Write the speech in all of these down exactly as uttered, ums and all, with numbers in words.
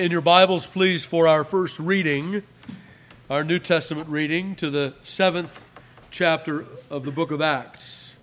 In your Bibles, please, for our first reading, our New Testament reading, to the seventh chapter of the book of Acts.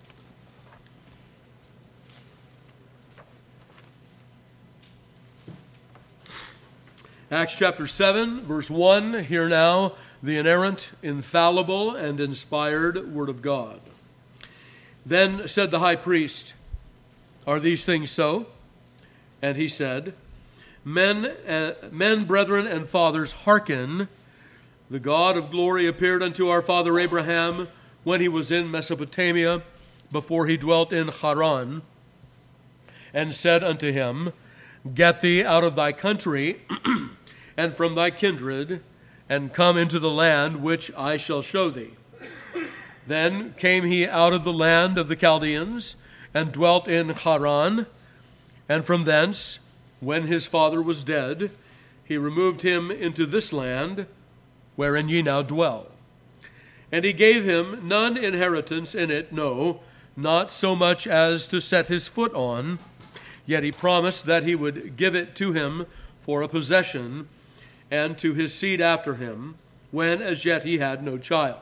Acts chapter seven, verse one, hear now the inerrant, infallible, and inspired word of God. Then said the high priest, "Are these things so?" And he said, Men, uh, men, brethren, and fathers, hearken. The God of glory appeared unto our father Abraham when he was in Mesopotamia, before he dwelt in Haran, and said unto him, Get thee out of thy country and from thy kindred, and come into the land which I shall show thee. Then came he out of the land of the Chaldeans, and dwelt in Haran, and from thence, when his father was dead, he removed him into this land, wherein ye now dwell. And he gave him none inheritance in it, no, not so much as to set his foot on, yet he promised that he would give it to him for a possession, and to his seed after him, when as yet he had no child.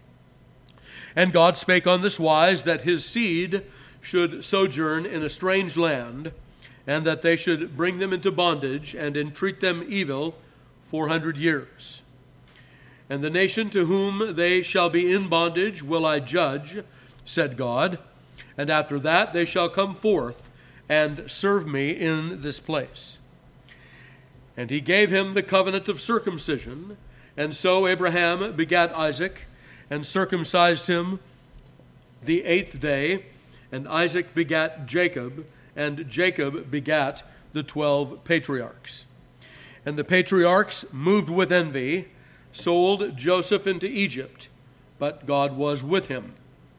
And God spake on this wise, that his seed should sojourn in a strange land, and that they should bring them into bondage and entreat them evil four hundred years. And the nation to whom they shall be in bondage will I judge, said God, and after that they shall come forth and serve me in this place. And he gave him the covenant of circumcision, and so Abraham begat Isaac, and circumcised him the eighth day, and Isaac begat Jacob, and Jacob begat the twelve patriarchs. And the patriarchs, moved with envy, sold Joseph into Egypt, but God was with him,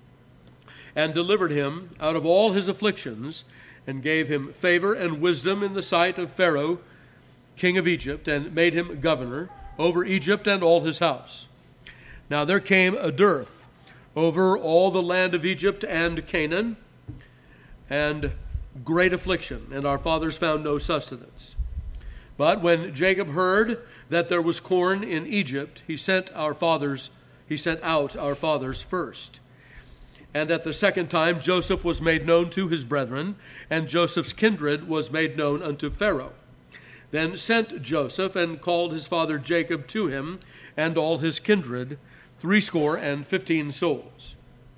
and delivered him out of all his afflictions, and gave him favor and wisdom in the sight of Pharaoh, king of Egypt, and made him governor over Egypt and all his house. Now there came a dearth over all the land of Egypt and Canaan, and great affliction, and our fathers found no sustenance. But when Jacob heard that there was corn in Egypt, he sent our fathers, he sent out our fathers first. And at the second time Joseph was made known to his brethren, and Joseph's kindred was made known unto Pharaoh. Then sent Joseph, and called his father Jacob to him, and all his kindred, threescore and fifteen souls.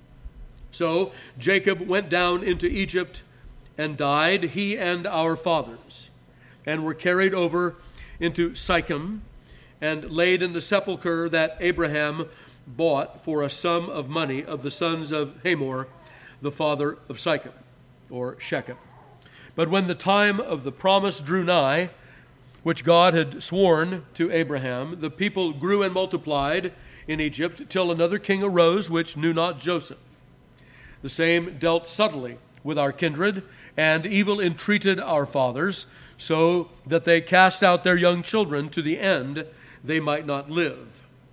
So Jacob went down into Egypt, and died, he and our fathers, and were carried over into Sychem, and laid in the sepulchre that Abraham bought for a sum of money of the sons of Hamor, the father of Sychem, or Shechem. But when the time of the promise drew nigh, which God had sworn to Abraham, the people grew and multiplied in Egypt, till another king arose, which knew not Joseph. The same dealt subtly with our kindred, and evil entreated our fathers, so that they cast out their young children to the end they might not live.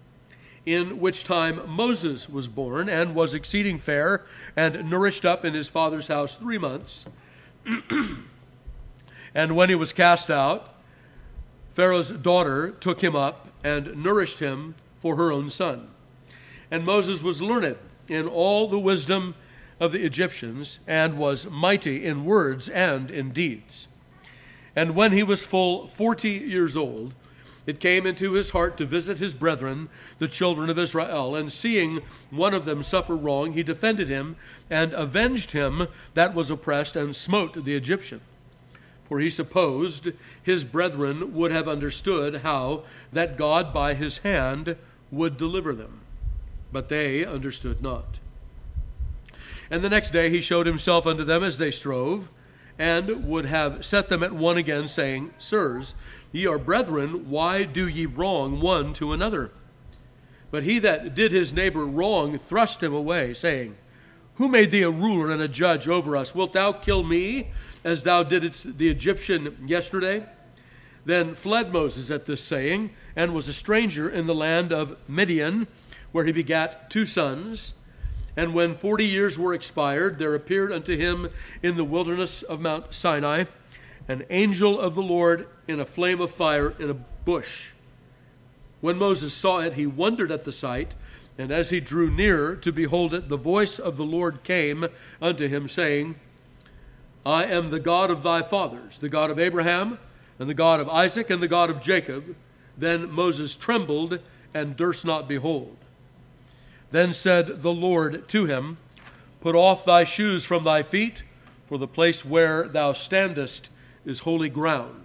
In which time Moses was born, and was exceeding fair, and nourished up in his father's house three months. And when he was cast out, Pharaoh's daughter took him up, and nourished him for her own son. And Moses was learned in all the wisdom of the Egyptians, and was mighty in words and in deeds. And when he was full forty years old, it came into his heart to visit his brethren, the children of Israel, and seeing one of them suffer wrong, he defended him, and avenged him that was oppressed, and smote the Egyptian. For he supposed his brethren would have understood how that God by his hand would deliver them. But they understood not. And the next day he showed himself unto them as they strove, and would have set them at one again, saying, Sirs, ye are brethren, why do ye wrong one to another? But he that did his neighbor wrong thrust him away, saying, Who made thee a ruler and a judge over us? Wilt thou kill me, as thou didst the Egyptian yesterday? Then fled Moses at this saying, and was a stranger in the land of Midian, where he begat two sons. And when forty years were expired, there appeared unto him in the wilderness of Mount Sinai an angel of the Lord in a flame of fire in a bush. When Moses saw it, he wondered at the sight, and as he drew near to behold it, the voice of the Lord came unto him, saying, I am the God of thy fathers, the God of Abraham, and the God of Isaac, and the God of Jacob. Then Moses trembled, and durst not behold. Then said the Lord to him, Put off thy shoes from thy feet, for the place where thou standest is holy ground.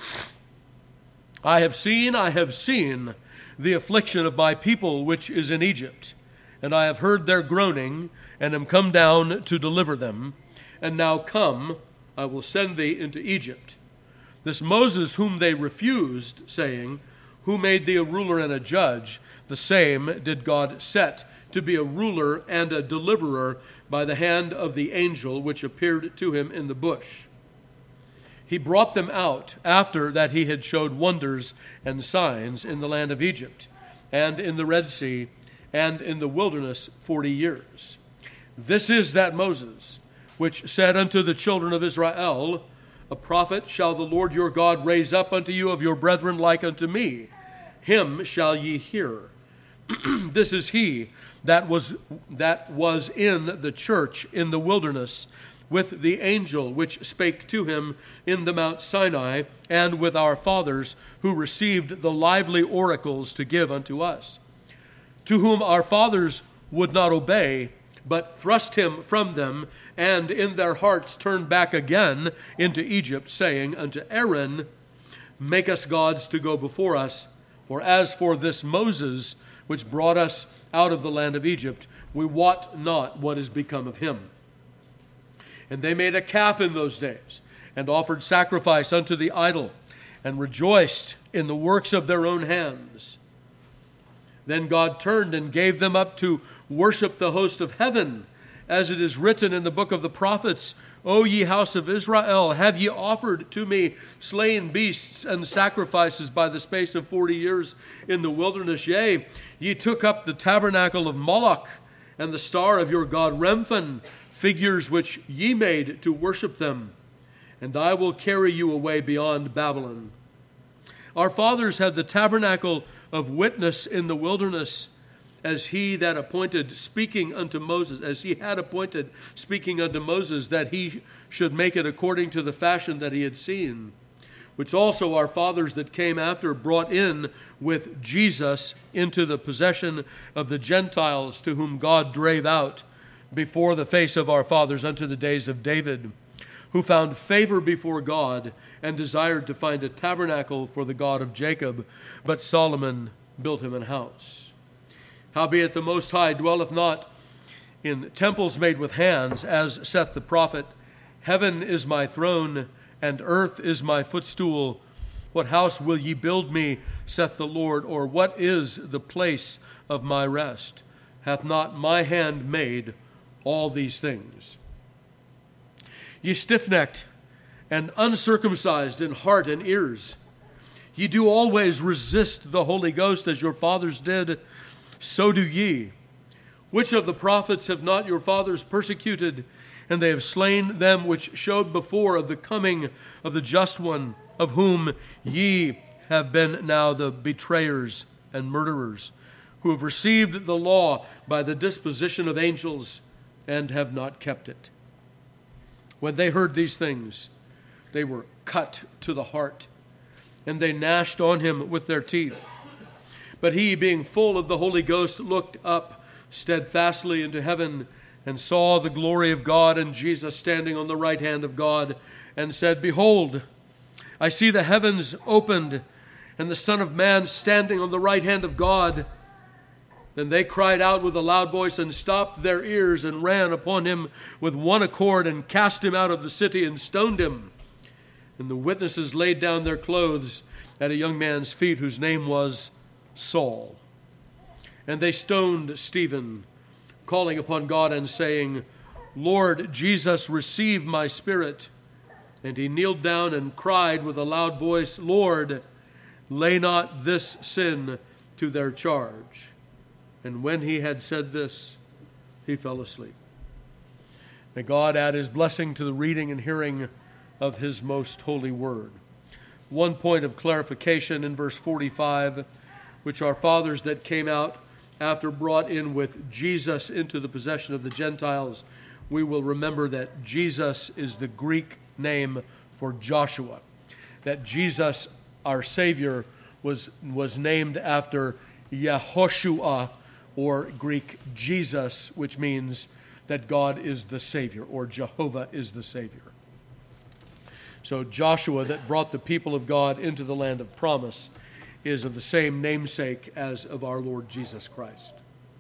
I have seen, I have seen the affliction of my people which is in Egypt, and I have heard their groaning, and am come down to deliver them. And now come, I will send thee into Egypt. This Moses whom they refused, saying, Who made thee a ruler and a judge? The same did God set to be a ruler and a deliverer by the hand of the angel which appeared to him in the bush. He brought them out after that he had showed wonders and signs in the land of Egypt, and in the Red Sea, and in the wilderness forty years. This is that Moses, which said unto the children of Israel, A prophet shall the Lord your God raise up unto you of your brethren like unto me. Him shall ye hear. This is he that was that was in the church in the wilderness, with the angel which spake to him in the Mount Sinai, and with our fathers, who received the lively oracles to give unto us, to whom our fathers would not obey, but thrust him from them, and in their hearts turned back again into Egypt, saying unto Aaron, Make us gods to go before us. For as for this Moses, which brought us out of the land of Egypt, we wot not what is become of him. And they made a calf in those days, and offered sacrifice unto the idol, and rejoiced in the works of their own hands. Then God turned and gave them up to worship the host of heaven, as it is written in the book of the prophets, O ye house of Israel, have ye offered to me slain beasts and sacrifices by the space of forty years in the wilderness? Yea, ye took up the tabernacle of Moloch, and the star of your god Remphan, figures which ye made to worship them. And I will carry you away beyond Babylon. Our fathers had the tabernacle of witness in the wilderness, as he that appointed speaking unto Moses, as he had appointed speaking unto Moses, that he should make it according to the fashion that he had seen, which also our fathers that came after brought in with Jesus into the possession of the Gentiles, to whom God drave out before the face of our fathers unto the days of David, who found favor before God, and desired to find a tabernacle for the God of Jacob. But Solomon built him an house. Howbeit the Most High dwelleth not in temples made with hands, as saith the prophet, Heaven is my throne, and earth is my footstool. What house will ye build me, saith the Lord, or what is the place of my rest? Hath not my hand made all these things? Ye stiff-necked and uncircumcised in heart and ears, ye do always resist the Holy Ghost, as your fathers did, so do ye. Which of the prophets have not your fathers persecuted? And they have slain them which showed before of the coming of the just one, of whom ye have been now the betrayers and murderers, who have received the law by the disposition of angels, and have not kept it. When they heard these things, they were cut to the heart, and they gnashed on him with their teeth. But he, being full of the Holy Ghost, looked up steadfastly into heaven, and saw the glory of God, and Jesus standing on the right hand of God, and said, Behold, I see the heavens opened, and the Son of Man standing on the right hand of God. Then they cried out with a loud voice, and stopped their ears, and ran upon him with one accord, and cast him out of the city, and stoned him. And the witnesses laid down their clothes at a young man's feet, whose name was Saul. And they stoned Stephen, calling upon God and saying, Lord Jesus, receive my spirit. And he kneeled down and cried with a loud voice, Lord, lay not this sin to their charge. And when he had said this, he fell asleep. May God add his blessing to the reading and hearing of his most holy word. One point of clarification in verse forty-five, which our fathers that came out after brought in with Jesus into the possession of the Gentiles, we will remember that Jesus is the Greek name for Joshua, that Jesus, our Savior, was, was named after Yehoshua, or Greek Jesus, which means that God is the Savior, or Jehovah is the Savior. So Joshua, that brought the people of God into the land of promise, is of the same namesake as of our Lord Jesus Christ.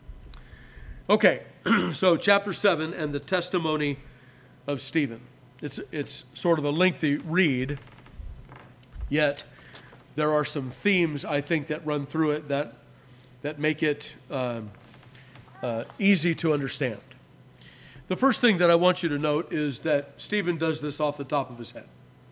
Okay, so chapter seven and the testimony of Stephen. It's, it's sort of a lengthy read, yet there are some themes, I think, that run through it that, that make it um, uh, easy to understand. The first thing that I want you to note is that Stephen does this off the top of his head.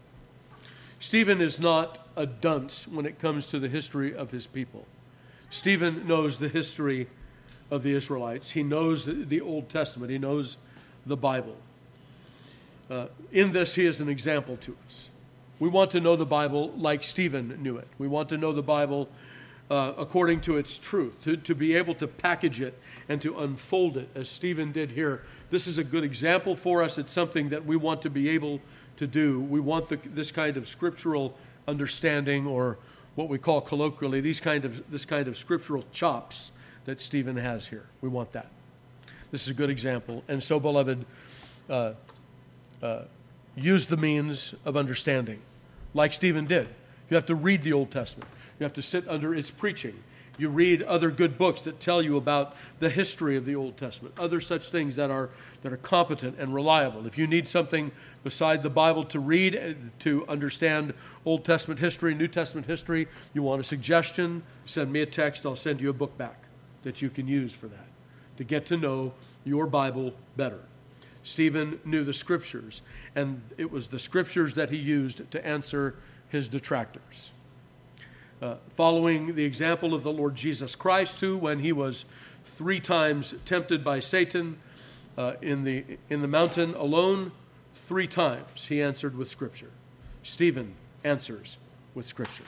Stephen is not a dunce when it comes to the history of his people. Stephen knows the history of the Israelites. He knows the Old Testament. He knows the Bible. Uh, in this, he is an example to us. We want to know the Bible like Stephen knew it. We want to know the Bible uh, according to its truth, to, to be able to package it and to unfold it as Stephen did here. This is a good example for us. It's something that we want to be able to do. We want the, this kind of scriptural understanding, or what we call colloquially, these kind of this kind of scriptural chops that Stephen has here. We want that. This is a good example. And so, beloved, uh, uh, use the means of understanding, like Stephen did. You have to read the Old Testament. You have to sit under its preaching. You read other good books that tell you about the history of the Old Testament, other such things that are that are competent and reliable. If you need something beside the Bible to read to understand Old Testament history, New Testament history, you want a suggestion, send me a text. I'll send you a book back that you can use for that, to get to know your Bible better. Stephen knew the Scriptures, and it was the Scriptures that he used to answer his detractors. Uh, following the example of the Lord Jesus Christ, who, when he was three times tempted by Satan uh, in the in the mountain alone, three times he answered with Scripture. Stephen answers with Scripture.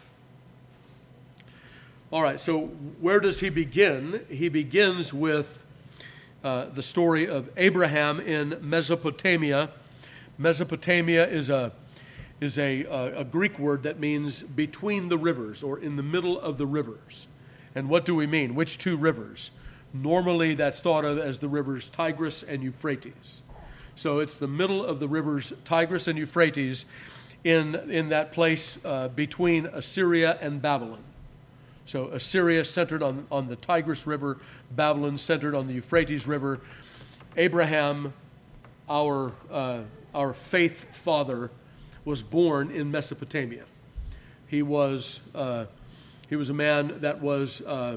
All right, so where does he begin? He begins with uh, the story of Abraham in Mesopotamia. Mesopotamia is a is a, a, a Greek word that means between the rivers, or in the middle of the rivers. And what do we mean? Which two rivers? Normally that's thought of as the rivers Tigris and Euphrates. So it's the middle of the rivers Tigris and Euphrates in, in that place uh, between Assyria and Babylon. So Assyria centered on, on the Tigris River, Babylon centered on the Euphrates River. Abraham, our, uh, our faith father, was born in Mesopotamia. He was uh, he was a man that was uh,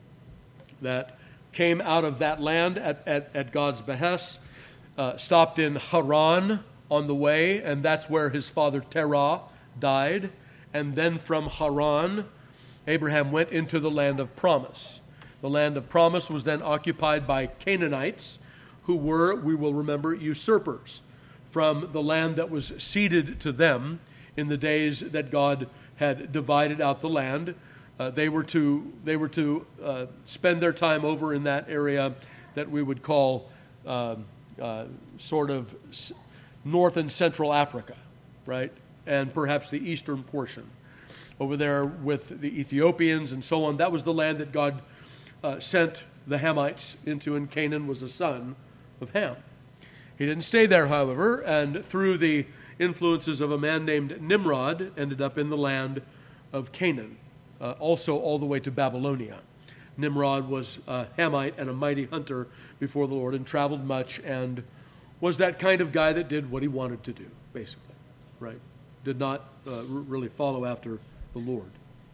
that came out of that land at, at, at God's behest, uh, stopped in Haran on the way, and that's where his father Terah died. And then from Haran, Abraham went into the land of promise. The land of promise was then occupied by Canaanites, who were, we will remember, usurpers from the land that was ceded to them in the days that God had divided out the land. Uh, they were to they were to uh, spend their time over in that area that we would call uh, uh, sort of s- North and Central Africa, right? And perhaps the eastern portion. Over there with the Ethiopians and so on. That was the land that God uh, sent the Hamites into, and Canaan was a son of Ham. He didn't stay there, however, and through the influences of a man named Nimrod, ended up in the land of Canaan, uh, also all the way to Babylonia. Nimrod was a Hamite and a mighty hunter before the Lord, and traveled much, and was that kind of guy that did what he wanted to do, basically, right? Did not uh, r- really follow after the Lord.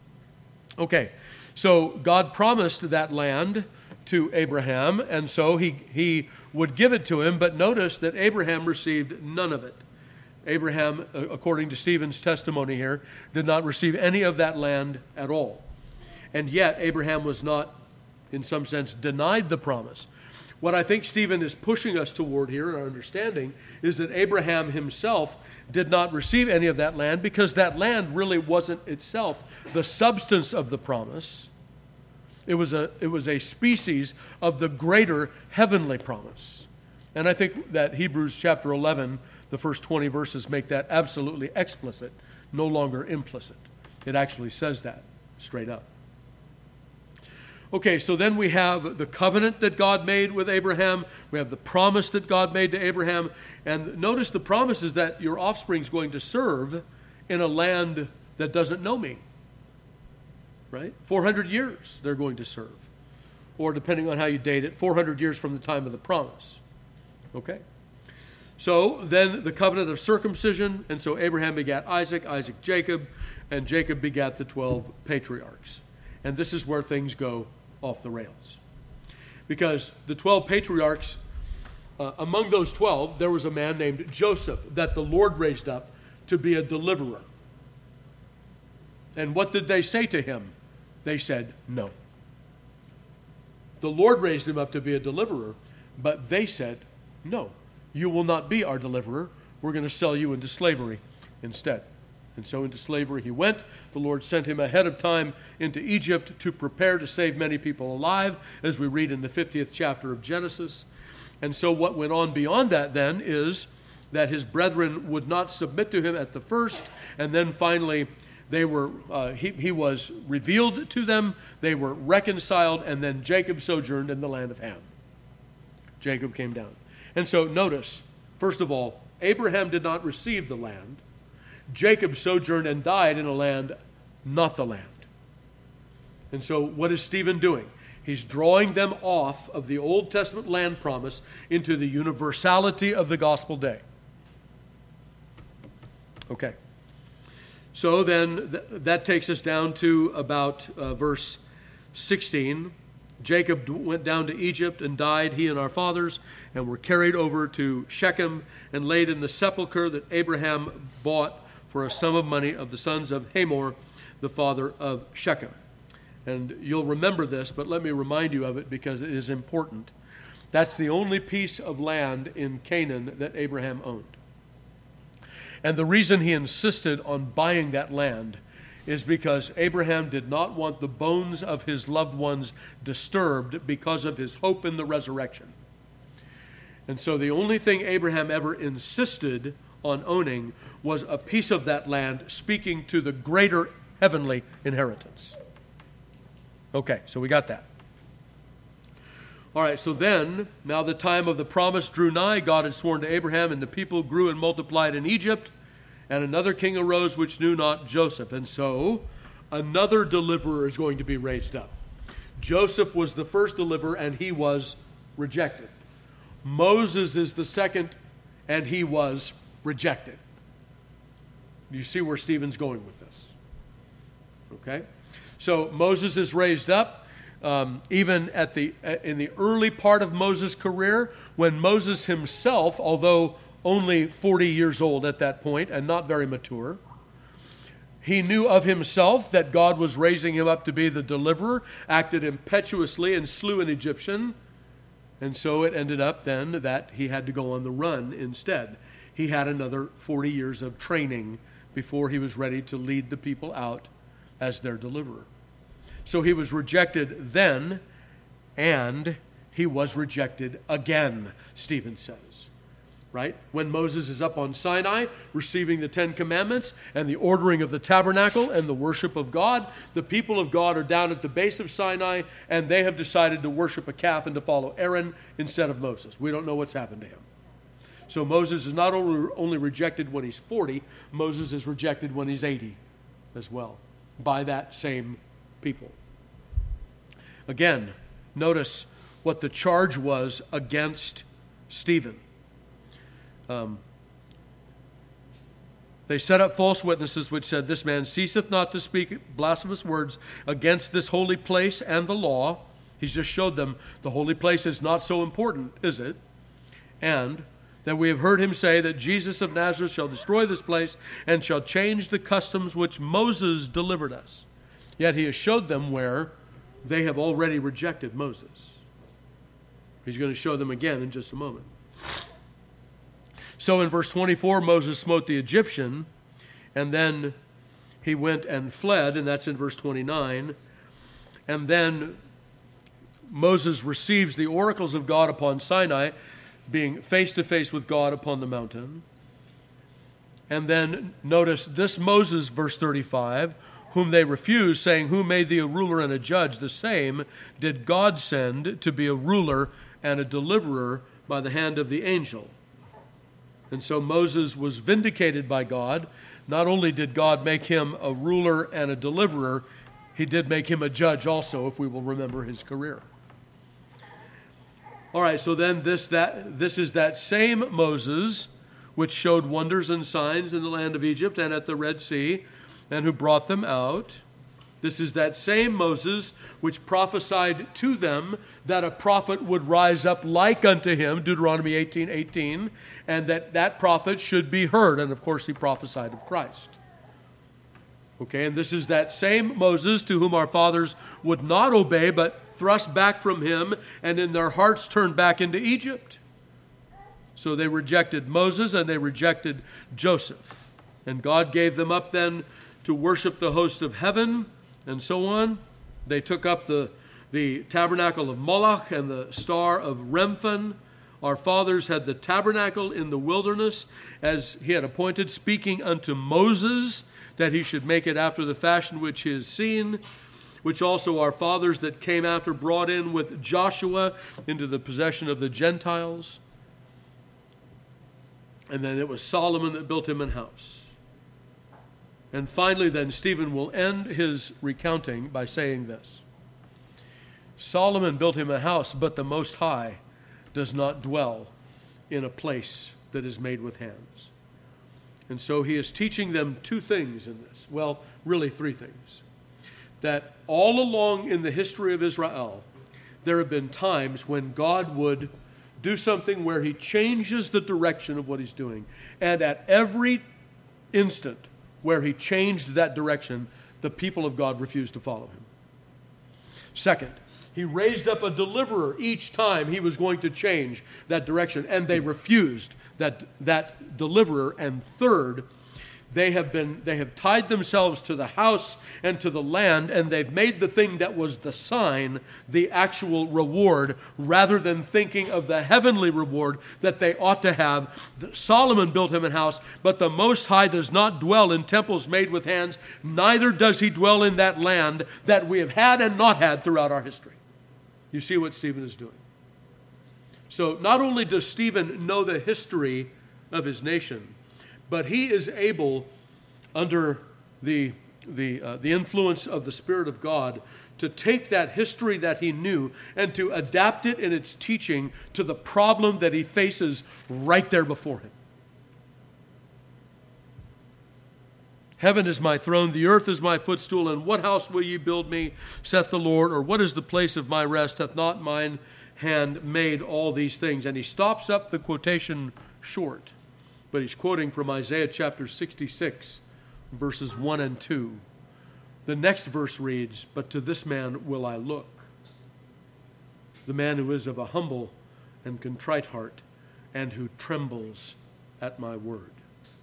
Okay, so God promised that land to Abraham, and so he, he would give it to him, but notice that Abraham received none of it. Abraham, according to Stephen's testimony here, did not receive any of that land at all. And yet Abraham was not, in some sense, denied the promise. What I think Stephen is pushing us toward here in our understanding is that Abraham himself did not receive any of that land because that land really wasn't itself the substance of the promise. It was a, it was a species of the greater heavenly promise. And I think that Hebrews chapter eleven, the first twenty verses, make that absolutely explicit, no longer implicit. It actually says that straight up. Okay, so then we have the covenant that God made with Abraham. We have the promise that God made to Abraham. And notice the promise is that your offspring is going to serve in a land that doesn't know me. Right? four hundred years they're going to serve. Or depending on how you date it, four hundred years from the time of the promise. Okay? So then the covenant of circumcision, and so Abraham begat Isaac, Isaac Jacob, and Jacob begat the twelve patriarchs. And this is where things go off the rails. Because the twelve patriarchs, uh, among those twelve, there was a man named Joseph that the Lord raised up to be a deliverer. And what did they say to him? They said, no. The Lord raised him up to be a deliverer, but they said, no, you will not be our deliverer. We're going to sell you into slavery instead. And so into slavery he went. The Lord sent him ahead of time into Egypt to prepare to save many people alive, as we read in the fiftieth chapter of Genesis. And so what went on beyond that then is that his brethren would not submit to him at the first, and then finally they were uh, he, he was revealed to them, they were reconciled, and then Jacob sojourned in the land of Ham. Jacob came down. And so notice, first of all, Abraham did not receive the land. Jacob sojourned and died in a land, not the land. And so what is Stephen doing? He's drawing them off of the Old Testament land promise into the universality of the gospel day. Okay. So then th- that takes us down to about uh, verse sixteen. Jacob went down to Egypt and died, he and our fathers, and were carried over to Shechem and laid in the sepulchre that Abraham bought for a sum of money of the sons of Hamor, the father of Shechem. And you'll remember this, but let me remind you of it because it is important. That's the only piece of land in Canaan that Abraham owned. And the reason he insisted on buying that land is because Abraham did not want the bones of his loved ones disturbed because of his hope in the resurrection. And so the only thing Abraham ever insisted on owning was a piece of that land, speaking to the greater heavenly inheritance. Okay, so we got that. All right, so then, now the time of the promise drew nigh. God had sworn to Abraham, and the people grew and multiplied in Egypt, and another king arose which knew not Joseph. And so, another deliverer is going to be raised up. Joseph was the first deliverer, and he was rejected. Moses is the second, and he was rejected. You see where Stephen's going with this. Okay? So Moses is raised up. Um, even at the in the early part of Moses' career, when Moses himself, although only forty years old at that point and not very mature, he knew of himself that God was raising him up to be the deliverer, acted impetuously and slew an Egyptian, and so it ended up then that he had to go on the run instead. He had another forty years of training before he was ready to lead the people out as their deliverer. So he was rejected then, and he was rejected again, Stephen says. Right? When Moses is up on Sinai, receiving the Ten Commandments and the ordering of the tabernacle and the worship of God, the people of God are down at the base of Sinai, and they have decided to worship a calf and to follow Aaron instead of Moses. We don't know what's happened to him. So Moses is not only, only rejected when he's forty, Moses is rejected when he's eighty as well, by that same people. Again, notice what the charge was against Stephen. Um, they set up false witnesses which said, "This man ceaseth not to speak blasphemous words against this holy place and the law." He's just showed them the holy place is not so important, is it? And that we have heard him say that Jesus of Nazareth shall destroy this place and shall change the customs which Moses delivered us. Yet he has showed them where they have already rejected Moses. He's going to show them again in just a moment. So in verse twenty-four, Moses smote the Egyptian, and then he went and fled, and that's in verse twenty-nine. And then Moses receives the oracles of God upon Sinai, being face to face with God upon the mountain. And then notice this Moses, verse thirty-five, whom they refused, saying, who made thee a ruler and a judge? The same did God send to be a ruler and a deliverer by the hand of the angel. And so Moses was vindicated by God. Not only did God make him a ruler and a deliverer, he did make him a judge also, if we will remember his career. All right, so then this that this is that same Moses which showed wonders and signs in the land of Egypt and at the Red Sea, and who brought them out. This is that same Moses which prophesied to them that a prophet would rise up like unto him, Deuteronomy eighteen eighteen, and that that prophet should be heard. And of course he prophesied of Christ. Okay, and this is that same Moses to whom our fathers would not obey, but thrust back from him, and in their hearts turned back into Egypt. So they rejected Moses and they rejected Joseph. And God gave them up then to worship the host of heaven and so on. They took up the, the tabernacle of Moloch and the star of Remphan. Our fathers had the tabernacle in the wilderness as he had appointed, speaking unto Moses that he should make it after the fashion which he has seen, which also our fathers that came after brought in with Joshua into the possession of the Gentiles. And then it was Solomon that built him an house. And finally then Stephen will end his recounting by saying this. Solomon built him a house, but the Most High does not dwell in a place that is made with hands. And so he is teaching them two things in this. Well, really three things. That all along in the history of Israel, there have been times when God would do something where he changes the direction of what he's doing. And at every instant where he changed that direction, the people of God refused to follow him. Second, he raised up a deliverer each time he was going to change that direction, and they refused that, that deliverer. And third, They have been, they have tied themselves to the house and to the land, and they've made the thing that was the sign the actual reward, rather than thinking of the heavenly reward that they ought to have. Solomon built him a house, but the Most High does not dwell in temples made with hands, neither does he dwell in that land that we have had and not had throughout our history. You see what Stephen is doing. So not only does Stephen know the history of his nation, but he is able, under the, the, uh, the influence of the Spirit of God, to take that history that he knew and to adapt it in its teaching to the problem that he faces right there before him. Heaven is my throne, the earth is my footstool, and what house will ye build me, saith the Lord, or what is the place of my rest? Hath not mine hand made all these things? And he stops up the quotation short. But he's quoting from Isaiah chapter sixty-six, verses one and two. The next verse reads, but to this man will I look, the man who is of a humble and contrite heart, and who trembles at my word.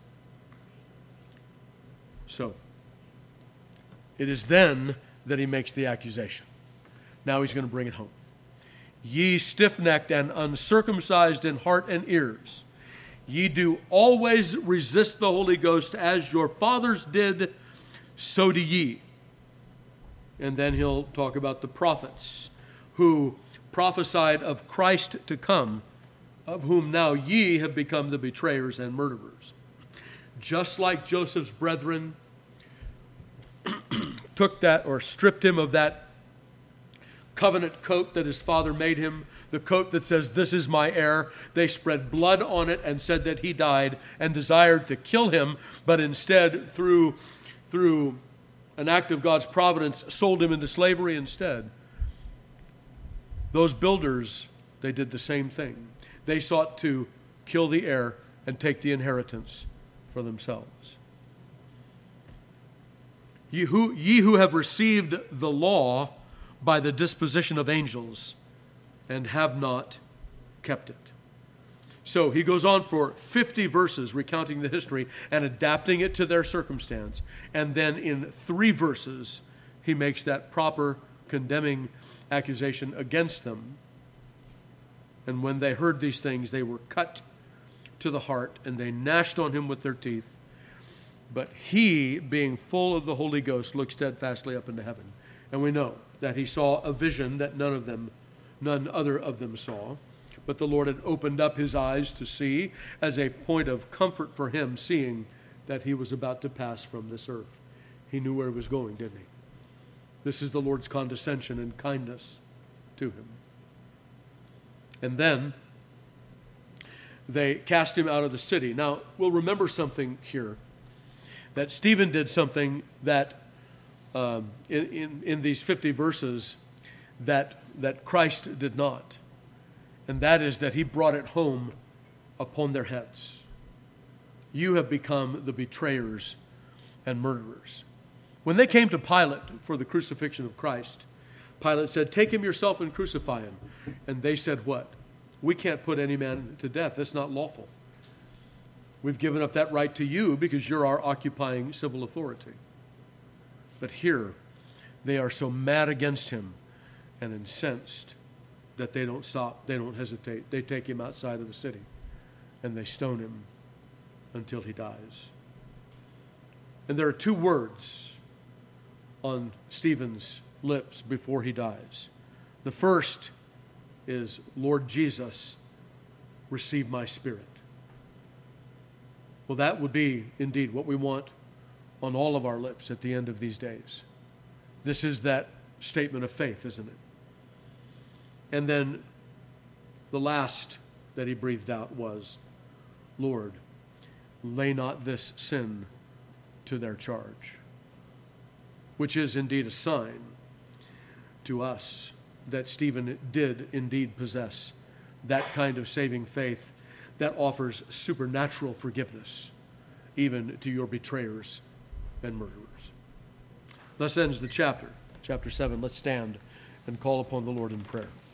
So, it is then that he makes the accusation. Now he's going to bring it home. Ye stiff-necked and uncircumcised in heart and ears, ye do always resist the Holy Ghost, as your fathers did, so do ye. And then he'll talk about the prophets who prophesied of Christ to come, of whom now ye have become the betrayers and murderers. Just like Joseph's brethren took that, or stripped him of that covenant coat that his father made him, the coat that says, this is my heir. They spread blood on it and said that he died, and desired to kill him, but instead, through, through an act of God's providence, sold him into slavery instead. Those builders, they did the same thing. They sought to kill the heir and take the inheritance for themselves. Ye who, ye who have received the law by the disposition of angels, and have not kept it. So he goes on for fifty verses recounting the history and adapting it to their circumstance. And then in three verses, he makes that proper condemning accusation against them. And when they heard these things, they were cut to the heart, and they gnashed on him with their teeth. But he, being full of the Holy Ghost, looked steadfastly up into heaven. And we know that he saw a vision that none of them, none other of them saw. But the Lord had opened up his eyes to see, as a point of comfort for him, seeing that he was about to pass from this earth. He knew where he was going, didn't he? This is the Lord's condescension and kindness to him. And then they cast him out of the city. Now, we'll remember something here, that Stephen did something that um, in, in, in these fifty verses that, that Christ did not. And that is that he brought it home upon their heads. You have become the betrayers and murderers. When they came to Pilate for the crucifixion of Christ, Pilate said, "Take him yourself and crucify him." And they said what? "We can't put any man to death. That's not lawful. We've given up that right to you because you're our occupying civil authority." But here, they are so mad against him and incensed that they don't stop, they don't hesitate. They take him outside of the city and they stone him until he dies. And there are two words on Stephen's lips before he dies. The first is, "Lord Jesus, receive my spirit." Well, that would be indeed what we want on all of our lips at the end of these days. This is that statement of faith, isn't it? And then the last that he breathed out was, "Lord, lay not this sin to their charge," which is indeed a sign to us that Stephen did indeed possess that kind of saving faith that offers supernatural forgiveness even to your betrayers and murderers. Thus ends the chapter, chapter seven. Let's stand and call upon the Lord in prayer.